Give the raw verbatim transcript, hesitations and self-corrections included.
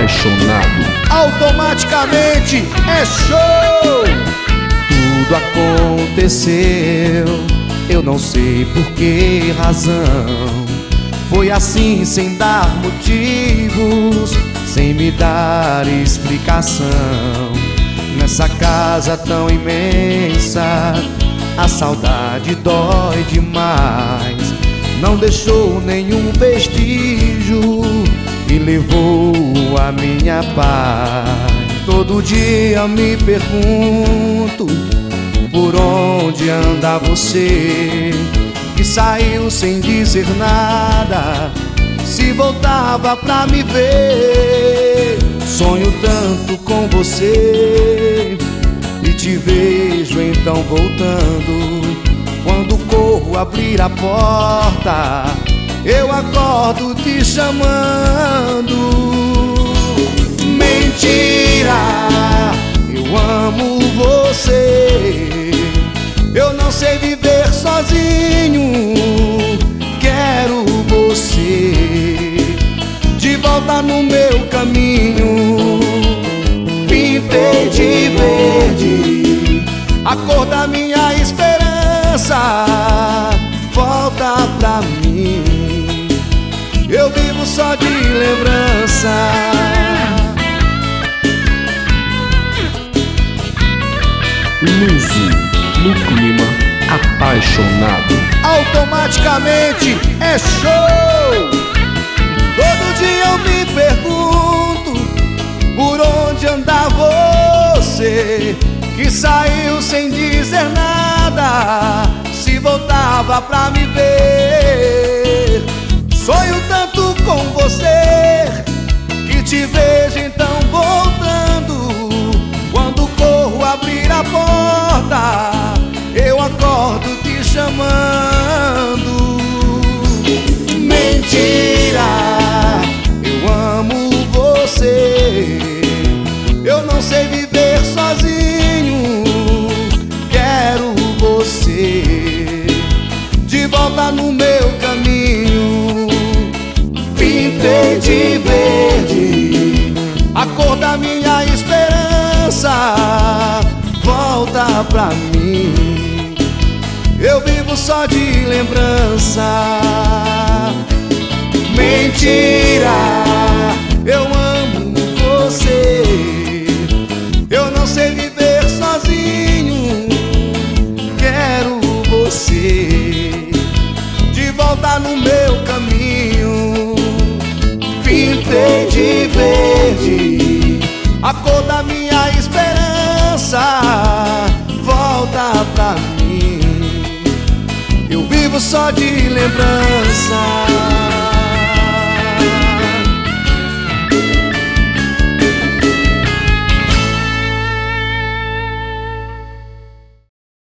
apaixonado. Automaticamente é show. Tudo aconteceu, eu não sei por que razão. Foi assim sem dar motivos, sem me dar explicação. Nessa casa tão imensa, a saudade dói demais. Não deixou nenhum vestígio e levou a minha paz. Todo dia me pergunto por onde anda você, que saiu sem dizer nada, se voltava pra me ver. Sonho tanto com você e te vejo então voltando. Quando corro abrir a porta, eu acordo te chamando. Mentira, eu amo você. Eu não sei viver sozinho, quero você de volta no meu caminho. Pintei de verde a cor da minha esperança. Volta pra mim, eu vivo só de lembrança. Luzi, no clima apaixonado. Automaticamente é show. Todo dia eu me pergunto por onde anda você, que saiu sem dizer nada, se voltava pra me ver. Sonho tanto com você, que te vejo então voltando. Quando corro abrir a porta, eu acordo te chamando. Mentira, eu amo você. Eu não sei viver sozinho, quero você de volta no meu caminho. Pintei de verde a cor da minha esperança. Volta pra mim, eu vivo só de lembrança. Mentira, eu amo você. Eu não sei viver sozinho, quero você de volta no meu caminho. Pintei de verde a cor da minha esperança. Volta pra mim, eu vivo só de lembrança.